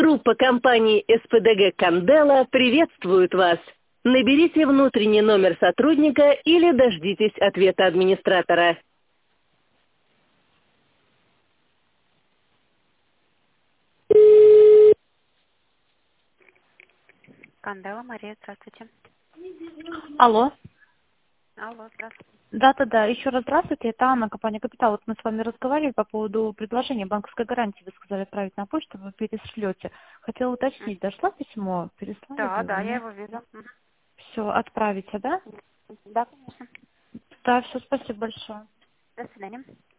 Группа компаний СПДГ «Кандела» приветствует вас. Наберите внутренний номер сотрудника или дождитесь ответа администратора. Кандела Мария, здравствуйте. Алло. Алло, здравствуйте. Да, еще раз здравствуйте. Это Анна, компания «Капитал». Вот мы с вами разговаривали по поводу предложения банковской гарантии. Вы сказали отправить на почту, вы перешлете. Хотела уточнить, дошло письмо? Переслали вы его, Да, я нет? его вижу. Все, отправите, да? Да, конечно. Да, все, спасибо большое. До свидания.